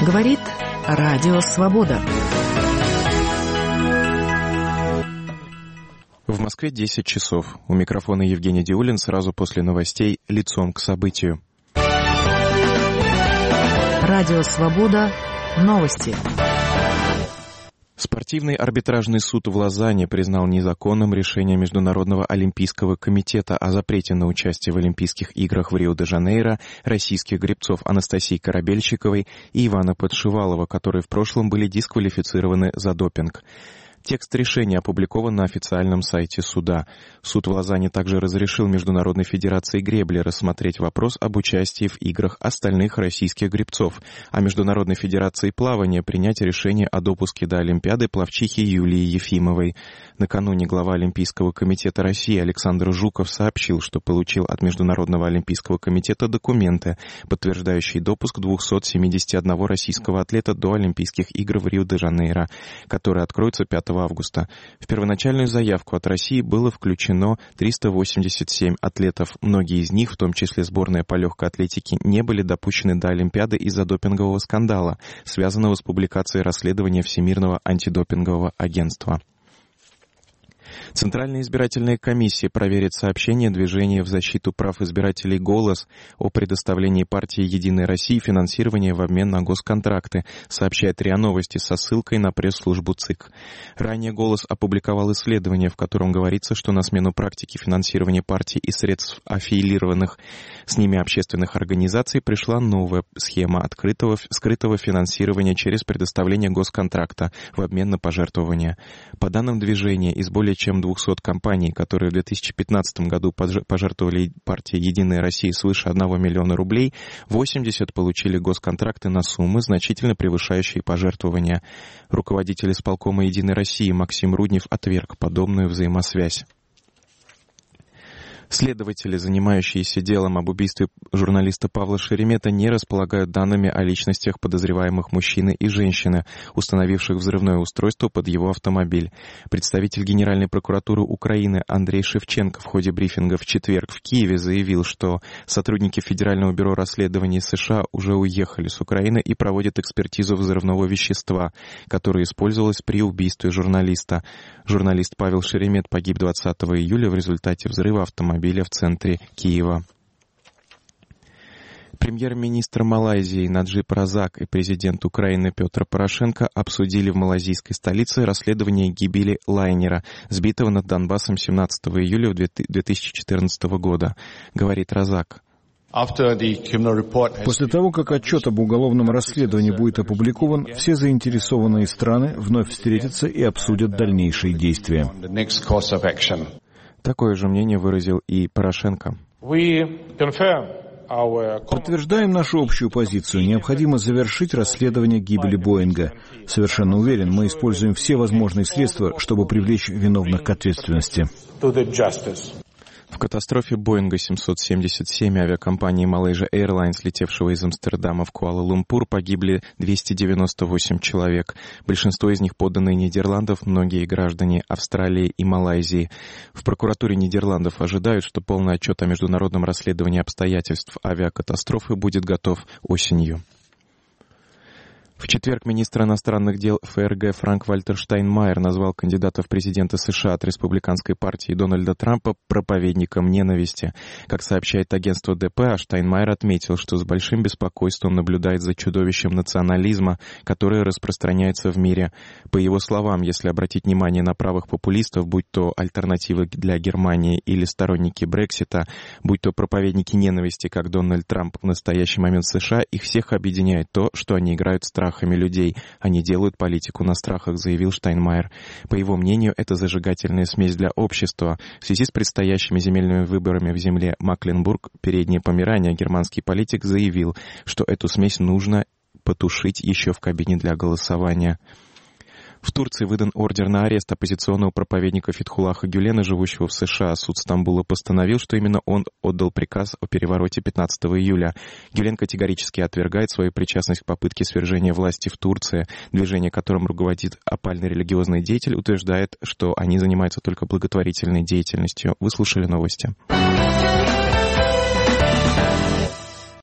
Говорит Радио Свобода. В Москве 10 часов. У микрофона Евгений Диулин. Сразу после новостей «Лицом к событию». Радио Свобода. Новости. Спортивный арбитражный суд в Лозанне признал незаконным решение Международного олимпийского комитета о запрете на участие в Олимпийских играх в Рио-де-Жанейро российских гребцов Анастасии Корабельщиковой и Ивана Подшивалова, которые в прошлом были дисквалифицированы за допинг. Текст решения опубликован на официальном сайте суда. Суд в Лозанне также разрешил Международной федерации гребли рассмотреть вопрос об участии в играх остальных российских гребцов, а Международной федерации плавания принять решение о допуске до Олимпиады пловчихи Юлии Ефимовой. Накануне глава Олимпийского комитета России Александр Жуков сообщил, что получил от Международного олимпийского комитета документы, подтверждающие допуск 271 российского атлета до Олимпийских игр в Рио-де-Жанейро, которые откроются 5 августа. В первоначальную заявку от России было включено 387 атлетов. Многие из них, в том числе сборная по легкой атлетике, не были допущены до Олимпиады из-за допингового скандала, связанного с публикацией расследования Всемирного антидопингового агентства. Центральная избирательная комиссия проверит сообщение движения в защиту прав избирателей «Голос» о предоставлении партии «Единая Россия» финансирования в обмен на госконтракты, сообщает РИА Новости со ссылкой на пресс-службу ЦИК. Ранее «Голос» опубликовал исследование, в котором говорится, что на смену практике финансирования партий и средств аффилированных с ними общественных организаций пришла новая схема скрытого финансирования через предоставление госконтракта в обмен на пожертвования. По данным движения, из более чем 200 компаний, которые в 2015 году пожертвовали партии «Единая Россия» свыше 1 миллиона рублей, 80 получили госконтракты на суммы, значительно превышающие пожертвования. Руководитель исполкома «Единой России» Максим Руднев отверг подобную взаимосвязь. Следователи, занимающиеся делом об убийстве журналиста Павла Шеремета, не располагают данными о личностях подозреваемых мужчины и женщины, установивших взрывное устройство под его автомобиль. Представитель Генеральной прокуратуры Украины Андрей Шевченко в ходе брифинга в четверг в Киеве заявил, что сотрудники Федерального бюро расследований США уже уехали с Украины и проводят экспертизу взрывного вещества, которое использовалось при убийстве журналиста. Журналист Павел Шеремет погиб 20 июля в результате взрыва автомобиля в центре Киева. Премьер-министр Малайзии Наджиб Разак и президент Украины Петр Порошенко обсудили в малайзийской столице расследование гибели лайнера, сбитого над Донбассом 17 июля 2014 года, говорит Разак. После того, как отчет об уголовном расследовании будет опубликован, все заинтересованные страны вновь встретятся и обсудят дальнейшие действия. Такое же мнение выразил и Порошенко. Подтверждаем нашу общую позицию. Необходимо завершить расследование гибели Боинга. Совершенно уверен, мы используем все возможные средства, чтобы привлечь виновных к ответственности. В катастрофе Боинга 777 авиакомпании Malaysia Airlines, летевшего из Амстердама в Куала-Лумпур, погибли 298 человек. Большинство из них подданные Нидерландов, многие граждане Австралии и Малайзии. В прокуратуре Нидерландов ожидают, что полный отчет о международном расследовании обстоятельств авиакатастрофы будет готов осенью. В четверг министр иностранных дел ФРГ Франк-Вальтер Штайнмайер назвал кандидата в президенты США от республиканской партии Дональда Трампа проповедником ненависти. Как сообщает агентство ДПА, Штайнмайер отметил, что с большим беспокойством наблюдает за чудовищем национализма, которое распространяется в мире. По его словам, если обратить внимание на правых популистов, будь то альтернативы для Германии или сторонники Брексита, будь то проповедники ненависти, как Дональд Трамп в настоящий момент в США, их всех объединяет то, что они играют страхами людей. Они делают политику на страхах, заявил Штайнмайер. По его мнению, это зажигательная смесь для общества. В связи с предстоящими земельными выборами в земле Макленбург, Переднее Померание, германский политик заявил, что эту смесь нужно потушить еще в кабине для голосования. В Турции выдан ордер на арест оппозиционного проповедника Фетхуллаха Гюлена, живущего в США. Суд Стамбула постановил, что именно он отдал приказ о перевороте 15 июля. Гюлен категорически отвергает свою причастность к попытке свержения власти в Турции. Движение, которым руководит опальный религиозный деятель, утверждает, что они занимаются только благотворительной деятельностью. Вы слушали новости.